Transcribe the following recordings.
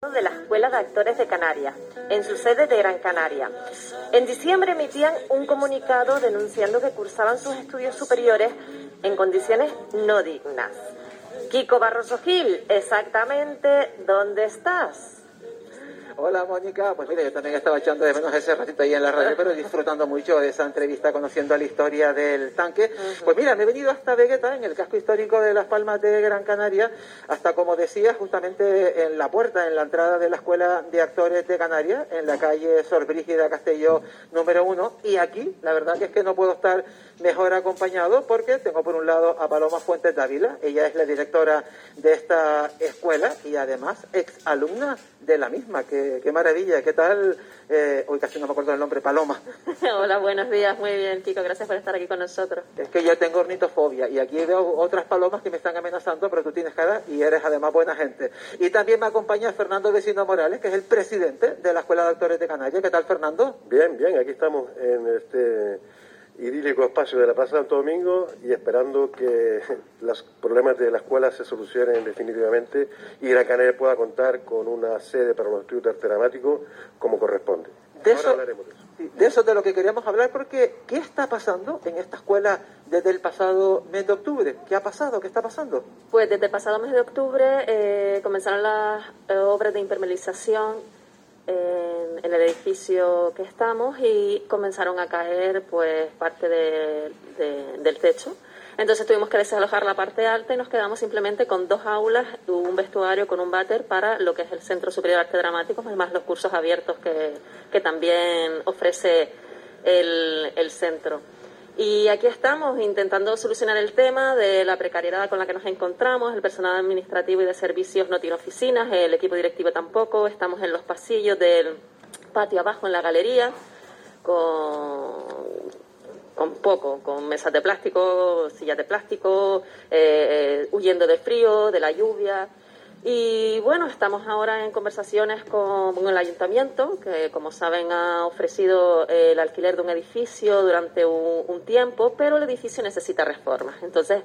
de la Escuela de Actores de Canarias, en su sede de Gran Canaria. En diciembre emitían un comunicado denunciando que cursaban sus estudios superiores en condiciones no dignas. Kiko Barroso Gil, exactamente, ¿dónde estás? Hola Mónica, pues mira, yo también estaba echando de menos ese ratito ahí en la radio, pero disfrutando mucho de esa entrevista, conociendo la historia del tanque. Pues mira, me he venido hasta Vegueta, en el casco histórico de Las Palmas de Gran Canaria, hasta, como decía, justamente en la puerta, en la entrada de la Escuela de Actores de Canarias, en la calle Sor Brígida Castelló número 1, y aquí la verdad que es que no puedo estar mejor acompañado porque tengo por un lado a Paloma Fuentes Dávila. Ella es la directora de esta escuela y además exalumna de la misma. Qué maravilla, ¿qué tal? Hoy casi no me acuerdo del nombre, Paloma. Hola, buenos días, muy bien, Kiko, gracias por estar aquí con nosotros. Es que yo tengo ornitofobia y aquí veo otras palomas que me están amenazando, pero tú tienes cara y eres además buena gente. Y también me acompaña Fernando Vecino Morales, que es el presidente de la Escuela de Actores de Canarias. ¿Qué tal, Fernando? Bien, bien, aquí estamos en este idílico espacio de la Plaza Santo Domingo y esperando que los problemas de la escuela se solucionen definitivamente y Gran Canaria pueda contar con una sede para los estudios de arte dramático como corresponde. Ahora hablaremos de eso. De eso de lo que queríamos hablar, porque ¿qué está pasando en esta escuela desde el pasado mes de octubre? ¿Qué ha pasado? ¿Qué está pasando? Pues desde el pasado mes de octubre comenzaron las obras de impermeabilización en el edificio que estamos y comenzaron a caer pues parte del techo. Entonces tuvimos que desalojar la parte alta y nos quedamos simplemente con 2 aulas, un vestuario con un váter para lo que es el Centro Superior de Arte Dramático, además los cursos abiertos que también ofrece el centro. Y aquí estamos intentando solucionar el tema de la precariedad con la que nos encontramos. El personal administrativo y de servicios no tiene oficinas, el equipo directivo tampoco. Estamos en los pasillos del patio abajo, en la galería, con mesas de plástico, sillas de plástico, huyendo del frío, de la lluvia. Y bueno, estamos ahora en conversaciones con el ayuntamiento, que como saben ha ofrecido el alquiler de un edificio durante un tiempo, pero el edificio necesita reformas. Entonces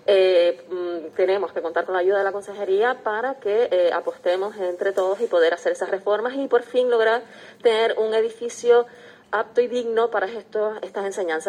tenemos que contar con la ayuda de la consejería para que apostemos entre todos y poder hacer esas reformas y por fin lograr tener un edificio apto y digno para estas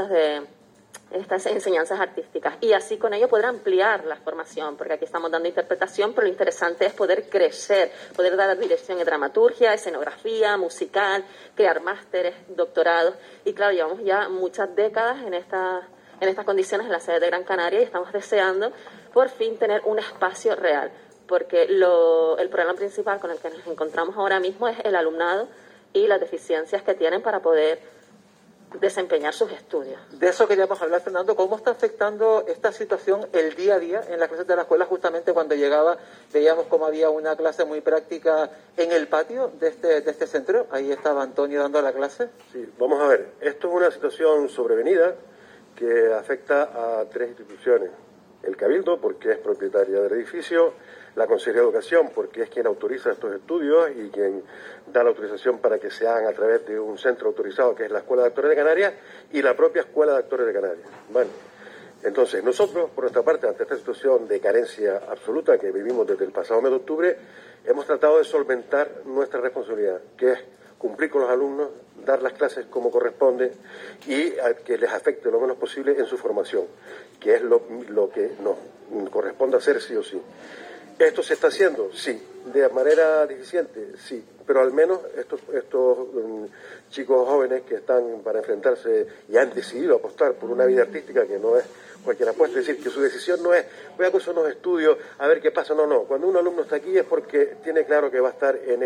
enseñanzas artísticas, y así con ello poder ampliar la formación, porque aquí estamos dando interpretación, pero lo interesante es poder crecer, poder dar dirección en dramaturgia, escenografía, musical, crear másteres, doctorados, y claro, llevamos ya muchas décadas en estas condiciones en la sede de Gran Canaria y estamos deseando por fin tener un espacio real, porque el problema principal con el que nos encontramos ahora mismo es el alumnado y las deficiencias que tienen para poder desempeñar sus estudios. De eso queríamos hablar, Fernando. ¿Cómo está afectando esta situación el día a día en las clases de la escuela? Justamente cuando llegaba veíamos cómo había una clase muy práctica en el patio de este centro. Ahí estaba Antonio dando la clase. Sí, vamos a ver. Esto es una situación sobrevenida que afecta a 3 instituciones. El Cabildo, porque es propietaria del edificio, la Consejería de Educación, porque es quien autoriza estos estudios y quien da la autorización para que se hagan a través de un centro autorizado que es la Escuela de Actores de Canarias y la propia Escuela de Actores de Canarias. Bueno, entonces nosotros, por nuestra parte, ante esta situación de carencia absoluta que vivimos desde el pasado mes de octubre, hemos tratado de solventar nuestra responsabilidad, que es cumplir con los alumnos, dar las clases como corresponde y que les afecte lo menos posible en su formación, que es lo que nos corresponde hacer sí o sí. ¿Esto se está haciendo? Sí. ¿De manera deficiente? Sí. Pero al menos estos chicos jóvenes que están para enfrentarse y han decidido apostar por una vida artística que no es cualquier apuesta, es decir, que su decisión no es voy a cursar unos estudios a ver qué pasa, no. Cuando un alumno está aquí es porque tiene claro que va a estar en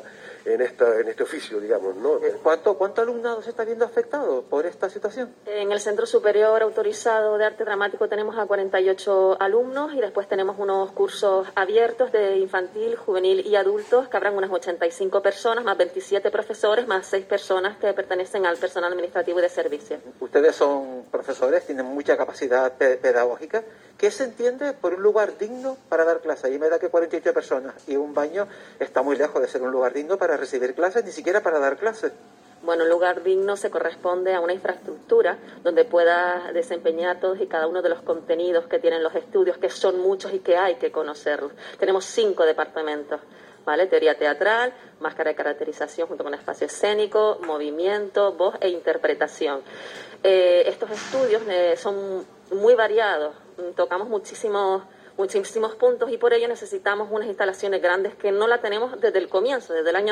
este oficio, digamos, ¿no? ¿Cuánto alumnado se está viendo afectado por esta situación? En el Centro Superior Autorizado de Arte Dramático tenemos a 48 alumnos y después tenemos unos cursos abiertos de infantil, juvenil y adultos que habrán unas 85 personas, más 27 profesores, más 6 personas que pertenecen al personal administrativo y de servicio. Ustedes son profesores, tienen mucha capacidad pedagógica. ¿Qué se entiende por un lugar digno para dar clases? Ahí me da que 48 personas y un baño está muy lejos de ser un lugar digno para recibir clases, ni siquiera para dar clases. Bueno, un lugar digno se corresponde a una infraestructura donde pueda desempeñar todos y cada uno de los contenidos que tienen los estudios, que son muchos y que hay que conocerlos. Tenemos 5 departamentos. ¿vale? Teoría teatral, máscara de caracterización junto con espacio escénico, movimiento, voz e interpretación. Estos estudios son muy variados, tocamos muchísimos puntos y por ello necesitamos unas instalaciones grandes que no la tenemos desde el comienzo, desde el año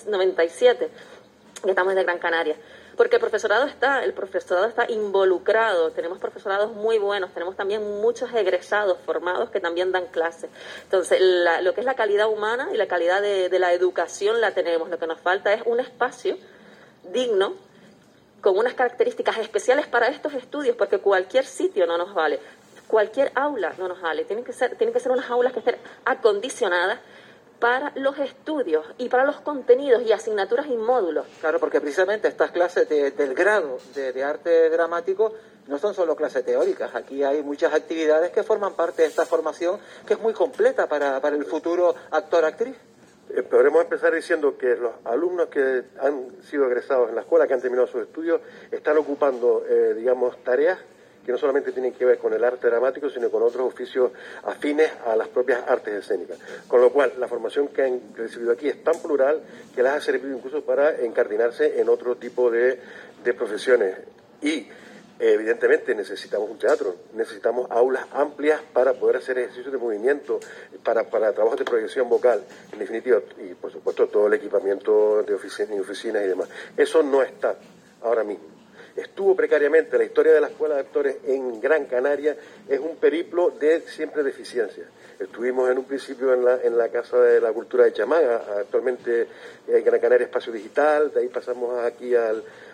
97, que estamos desde Gran Canaria. Porque el profesorado está involucrado, tenemos profesorados muy buenos, tenemos también muchos egresados formados que también dan clases. Entonces, lo que es la calidad humana y la calidad de la educación la tenemos. Lo que nos falta es un espacio digno, con unas características especiales para estos estudios, porque cualquier sitio no nos vale, cualquier aula no nos vale. Tienen que ser unas aulas que estén acondicionadas para los estudios y para los contenidos y asignaturas y módulos. Claro, porque precisamente estas clases del grado de arte dramático no son solo clases teóricas. Aquí hay muchas actividades que forman parte de esta formación, que es muy completa para el futuro actor-actriz. Podremos empezar diciendo que los alumnos que han sido egresados en la escuela, que han terminado sus estudios, están ocupando, tareas que no solamente tienen que ver con el arte dramático, sino con otros oficios afines a las propias artes escénicas. Con lo cual, la formación que han recibido aquí es tan plural que les ha servido incluso para encardinarse en otro tipo de profesiones. Y, evidentemente, necesitamos un teatro, necesitamos aulas amplias para poder hacer ejercicios de movimiento, para trabajos de proyección vocal, en definitiva, y por supuesto todo el equipamiento de oficinas y demás. Eso no está ahora mismo. Estuvo precariamente. La historia de la Escuela de Actores en Gran Canaria es un periplo de siempre deficiencias. Estuvimos en un principio en la Casa de la Cultura de Chamaga, actualmente en Gran Canaria Espacio Digital, de ahí pasamos aquí a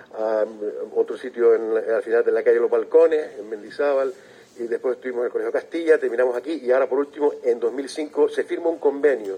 otro sitio al final de la calle Los Balcones, en Mendizábal, y después estuvimos en el Colegio Castilla, terminamos aquí, y ahora por último, en 2005, se firma un convenio.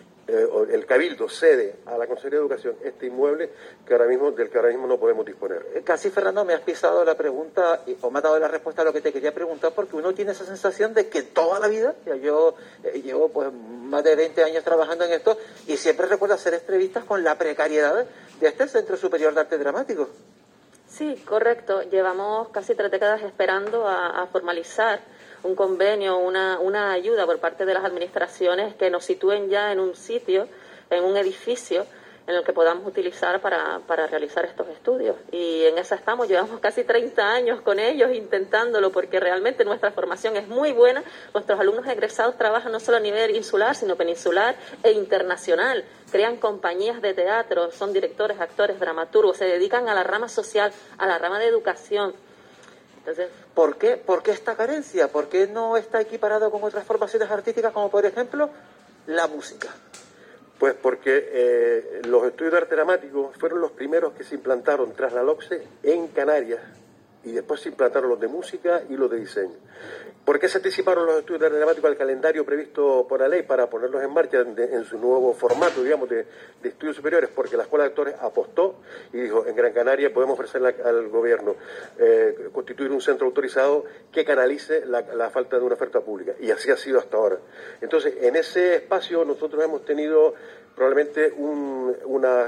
El Cabildo cede a la Consejería de Educación este inmueble del que ahora mismo no podemos disponer. Casi, Fernando, me has pisado la pregunta o me has dado la respuesta a lo que te quería preguntar, porque uno tiene esa sensación de que toda la vida, yo llevo pues más de 20 años trabajando en esto y siempre recuerdo hacer entrevistas con la precariedad de este Centro Superior de Arte Dramático. Sí, correcto. Llevamos casi 3 décadas esperando a formalizar un convenio, una ayuda por parte de las administraciones que nos sitúen ya en un sitio, en un edificio en el que podamos utilizar para realizar estos estudios. Y en esa estamos, llevamos casi 30 años con ellos intentándolo, porque realmente nuestra formación es muy buena. Nuestros alumnos egresados trabajan no solo a nivel insular, sino peninsular e internacional. Crean compañías de teatro, son directores, actores, dramaturgos, se dedican a la rama social, a la rama de educación. Entonces, ¿Por qué esta carencia? ¿Por qué no está equiparado con otras formaciones artísticas, como por ejemplo la música? Pues porque los estudios de arte dramático fueron los primeros que se implantaron tras la LOCSE en Canarias, y después se implantaron los de música y los de diseño. ¿Por qué se anticiparon los estudios de arte dramático al calendario previsto por la ley para ponerlos en marcha en su nuevo formato, digamos, de estudios superiores? Porque la Escuela de Actores apostó y dijo, en Gran Canaria podemos ofrecerle al gobierno constituir un centro autorizado que canalice la falta de una oferta pública. Y así ha sido hasta ahora. Entonces, en ese espacio nosotros hemos tenido probablemente un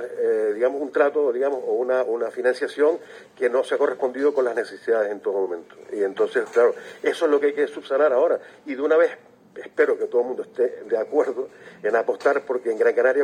trato, o una financiación que no se ha correspondido con las necesidades en todo momento. Y entonces, claro, eso es lo que hay que subsanar ahora. Y de una vez, espero que todo el mundo esté de acuerdo en apostar porque en Gran Canaria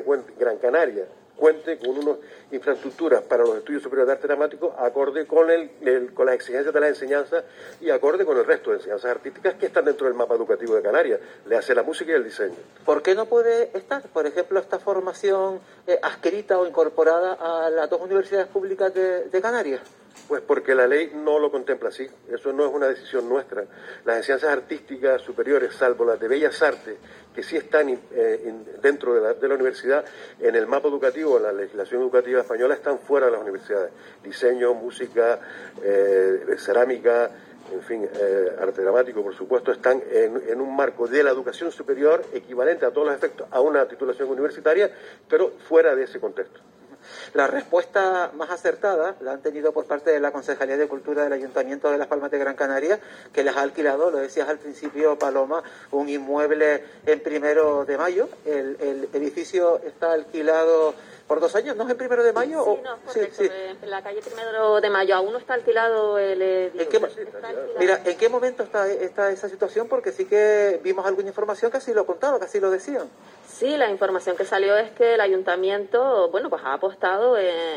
cuente con unas infraestructuras para los estudios superiores de arte dramático acorde con las exigencias de la enseñanza y acorde con el resto de enseñanzas artísticas que están dentro del mapa educativo de Canarias, le hace la música y el diseño. ¿Por qué no puede estar, por ejemplo, esta formación adscrita o incorporada a las 2 universidades públicas de Canarias? Pues porque la ley no lo contempla así, eso no es una decisión nuestra. Las enseñanzas artísticas superiores, salvo las de Bellas Artes, que sí están dentro de la universidad, en el mapa educativo, en la legislación educativa española, están fuera de las universidades. Diseño, música, cerámica, en fin, arte dramático, por supuesto, están en un marco de la educación superior equivalente a todos los efectos a una titulación universitaria, pero fuera de ese contexto. La respuesta más acertada la han tenido por parte de la Concejalía de Cultura del Ayuntamiento de Las Palmas de Gran Canaria, que les ha alquilado, lo decías al principio, Paloma, un inmueble en 1 de Mayo. El edificio está alquilado por 2 años, ¿no es en 1 de Mayo? Sí, no, correcto, sí. En la calle 1 de Mayo aún no está alquilado el edificio. Mira, ¿en qué momento está esa situación? Porque sí que vimos alguna información que así lo contaba, que así lo decían. Sí, la información que salió es que el ayuntamiento, bueno, pues ha apostado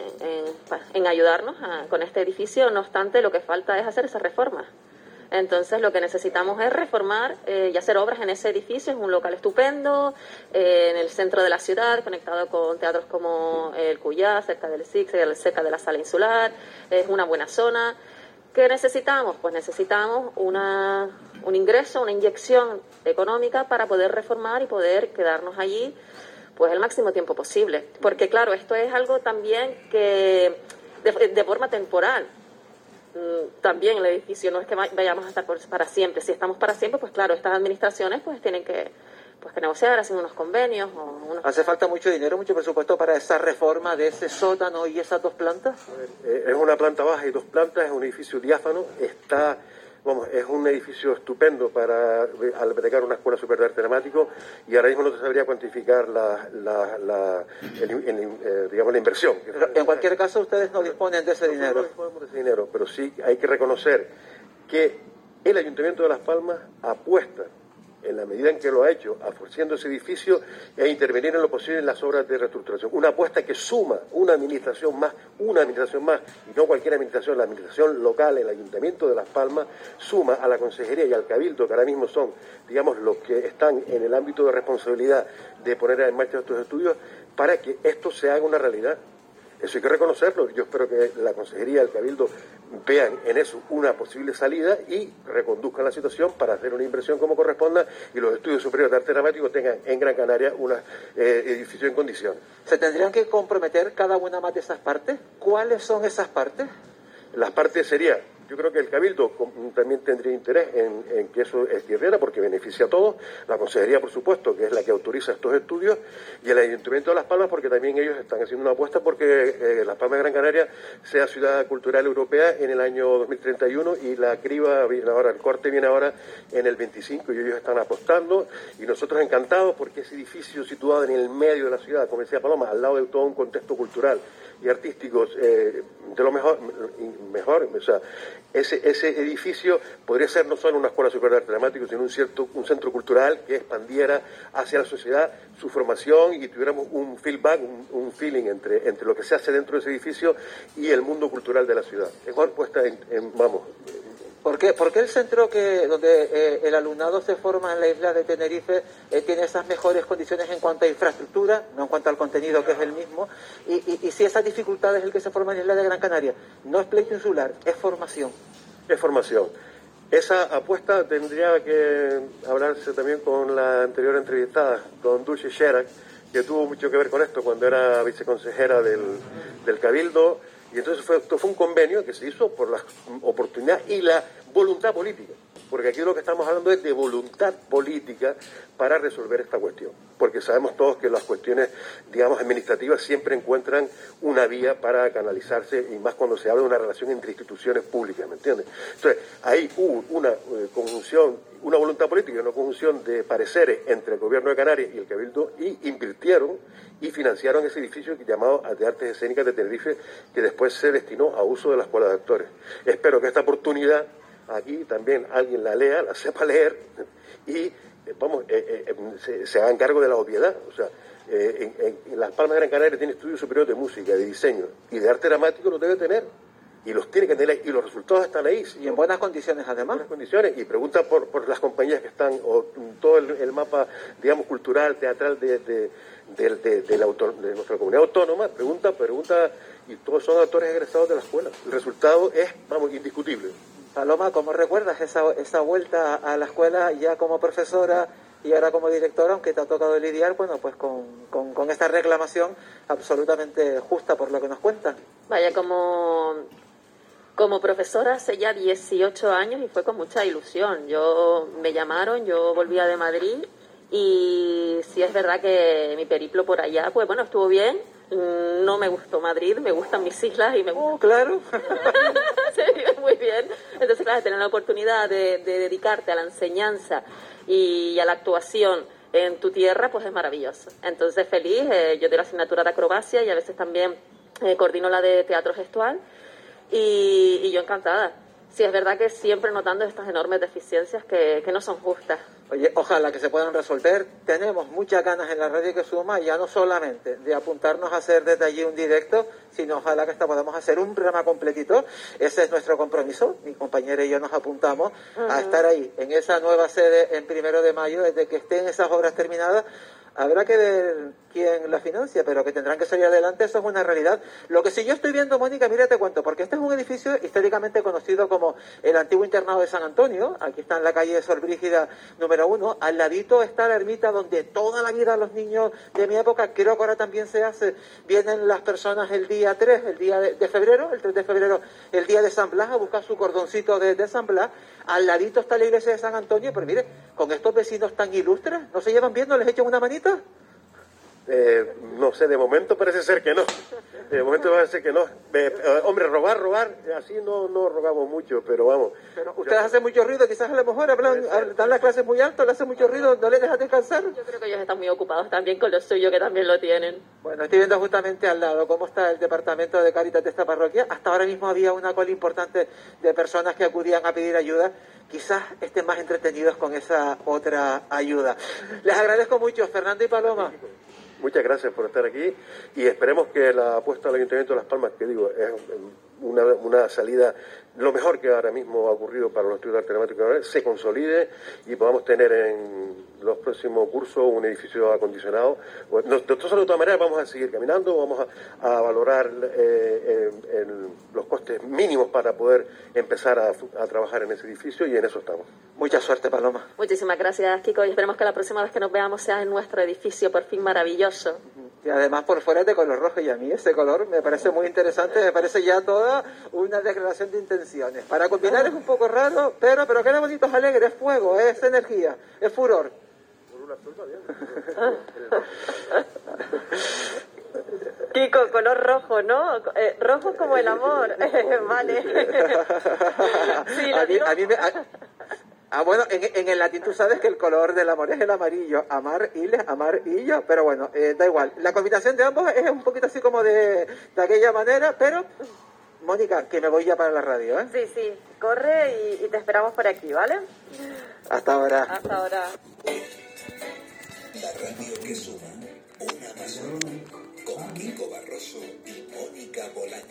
en ayudarnos con este edificio. No obstante, lo que falta es hacer esa reforma. Entonces, lo que necesitamos es reformar y hacer obras en ese edificio. Es un local estupendo, en el centro de la ciudad, conectado con teatros como el Cuyá, cerca del SIC, cerca de la Sala Insular. Es una buena zona. ¿Qué necesitamos? Pues necesitamos un ingreso, una inyección económica para poder reformar y poder quedarnos allí pues el máximo tiempo posible. Porque, claro, esto es algo también que de forma temporal. También el edificio no es que vayamos a estar para siempre. Si estamos para siempre, pues claro, estas administraciones pues tienen que negociar, hacer unos convenios. ¿Hace falta mucho dinero, mucho presupuesto para esa reforma de ese sótano y esas 2 plantas? Es una planta baja y 2 plantas, es un edificio diáfano, es un edificio estupendo para albergar una escuela superior de arte dramático, y ahora mismo no se sabría cuantificar la inversión. Pero en cualquier caso, ustedes no disponen de ese dinero. No disponemos de ese dinero, pero sí hay que reconocer que el Ayuntamiento de Las Palmas apuesta, en la medida en que lo ha hecho, ofreciendo ese edificio, e intervenir en lo posible en las obras de reestructuración. Una apuesta que suma una administración más, y no cualquier administración, la administración local, el Ayuntamiento de Las Palmas, suma a la Consejería y al Cabildo, que ahora mismo son, digamos, los que están en el ámbito de responsabilidad de poner en marcha estos estudios, para que esto se haga una realidad. Eso hay que reconocerlo. Yo espero que la Consejería y el Cabildo vean en eso una posible salida y reconduzcan la situación para hacer una inversión como corresponda, y los estudios superiores de arte dramático tengan en Gran Canaria un edificio en condiciones. ¿Se tendrían que comprometer cada una más de esas partes? ¿Cuáles son esas partes? Las partes serían, yo creo que el Cabildo también tendría interés en que eso ocurriera, porque beneficia a todos. La Consejería, por supuesto, que es la que autoriza estos estudios, y el Ayuntamiento de Las Palmas, porque también ellos están haciendo una apuesta porque Las Palmas de Gran Canaria sea ciudad cultural europea en el año 2031, y la criba viene ahora, el corte viene ahora en el 25, y ellos están apostando, y nosotros encantados, porque ese edificio situado en el medio de la ciudad, como decía Paloma, al lado de todo un contexto cultural y artísticos de lo mejor, o sea, ese edificio podría ser no solo una escuela superior de arte dramático, sino un centro cultural que expandiera hacia la sociedad su formación, y tuviéramos un feedback, un feeling entre lo que se hace dentro de ese edificio y el mundo cultural de la ciudad. Es una puesta ¿Por qué el centro donde el alumnado se forma en la isla de Tenerife tiene esas mejores condiciones en cuanto a infraestructura, no en cuanto al contenido, que es el mismo, y si esas dificultades el que se forma en la isla de Gran Canaria? No es pleito insular, es formación. Es formación. Esa apuesta tendría que hablarse también con la anterior entrevistada, con Dulce Sherak, que tuvo mucho que ver con esto cuando era viceconsejera del Cabildo. Y entonces fue un convenio que se hizo por la oportunidad y la voluntad política, porque aquí lo que estamos hablando es de voluntad política para resolver esta cuestión, porque sabemos todos que las cuestiones, digamos, administrativas siempre encuentran una vía para canalizarse, y más cuando se habla de una relación entre instituciones públicas, ¿me entiendes? Entonces, ahí hubo una conjunción, una voluntad política, una conjunción de pareceres entre el Gobierno de Canarias y el Cabildo, y invirtieron y financiaron ese edificio llamado de Artes Escénicas de Tenerife, que después se destinó a uso de la Escuela de Actores. Espero que esta oportunidad aquí también alguien la lea, la sepa leer, y se hagan cargo de la obviedad. O sea, en Las Palmas de Gran Canaria tiene estudios superiores de música, de diseño y de arte dramático, lo debe tener, y los tiene que tener, y los resultados están ahí. Y en buenas condiciones, además. En buenas condiciones, y pregunta por las compañías que están, o todo el mapa, digamos, cultural, teatral de nuestra comunidad autónoma, pregunta, y todos son actores egresados de la escuela. El resultado es, indiscutible. Paloma, ¿cómo recuerdas esa vuelta a la escuela ya como profesora y ahora como directora, aunque te ha tocado lidiar, bueno, pues con esta reclamación absolutamente justa por lo que nos cuentan? Vaya, como profesora hace ya 18 años, y fue con mucha ilusión. Me llamaron, yo volvía de Madrid, y sí es verdad que mi periplo por allá, pues bueno, estuvo bien. No me gustó Madrid, me gustan mis islas y me gusta. Claro. Se vive muy bien. Entonces, claro, tener la oportunidad de dedicarte a la enseñanza y a la actuación en tu tierra, pues es maravilloso. Entonces, feliz. Yo doy la asignatura de acrobacia y a veces también coordino la de teatro gestual, y yo encantada. sí, es verdad que siempre notando estas enormes deficiencias que no son justas. Oye, ojalá que se puedan resolver. Tenemos muchas ganas en la Radio que Suma, ya no solamente de apuntarnos a hacer desde allí un directo, sino ojalá que hasta podamos hacer un programa completito. Ese es nuestro compromiso. Mi compañera y yo nos apuntamos a estar ahí, en esa nueva sede en 1 de mayo, desde que estén esas obras terminadas. Habrá que ver quién la financia, pero que tendrán que salir adelante, eso es una realidad. Lo que sí yo estoy viendo, Mónica, mira, te cuento, porque este es un edificio históricamente conocido como el antiguo internado de San Antonio. Aquí está en la calle Sor Brígida número 1. Al ladito está la ermita donde toda la vida los niños de mi época, creo que ahora también se hace, vienen las personas el día 3, el día de febrero, el 3 de febrero, el día de San Blas, a buscar su cordoncito de San Blas. Al ladito está la iglesia de San Antonio, pero mire, con estos vecinos tan ilustres, ¿no se llevan bien? ¿No les echan una manita? No sé, de momento parece ser que no. De momento parece ser que no. Hombre, robar, así no robamos mucho, pero vamos. Pero ustedes hacen mucho ruido, quizás a lo mejor dan las clases muy altas, le hacen mucho ruido, ¿no les dejan descansar? Yo creo que ellos están muy ocupados también con lo suyo, que también lo tienen. Bueno, estoy viendo justamente al lado cómo está el departamento de Cáritas de esta parroquia. Hasta ahora mismo había una cola importante de personas que acudían a pedir ayuda. Quizás estén más entretenidos con esa otra ayuda. Les agradezco mucho, Fernando y Paloma. Muchas gracias por estar aquí y esperemos que la apuesta al Ayuntamiento de Las Palmas, que digo, es una salida, lo mejor que ahora mismo ha ocurrido para los estudios de arte dramático, se consolide y podamos tener en los próximos cursos un edificio acondicionado. Nosotros de todas maneras vamos a seguir caminando, vamos a valorar los costes mínimos para poder empezar a trabajar en ese edificio y en eso estamos. Mucha suerte, Paloma. Muchísimas gracias, Kiko, y esperemos que la próxima vez que nos veamos sea en nuestro edificio, por fin maravilloso. Y además por fuera es de color rojo, y a mí ese color me parece muy interesante, me parece ya toda una declaración de intenciones. Para combinar es un poco raro, pero qué bonito, es alegre, es fuego, es energía, es furor. Por una fruta, bien. Kiko, color rojo, ¿no? Rojo como el amor. Vale. Sí, bueno, en el latín tú sabes que el color del amor es el amarillo, amar y yo, pero bueno, da igual. La combinación de ambos es un poquito así como de aquella manera, pero Mónica, que me voy ya para la radio, ¿eh? Sí, corre y te esperamos por aquí, ¿vale? Hasta ahora. Hasta ahora. La radio que suma, una más con Kiko Barroso y Mónica Bolaño.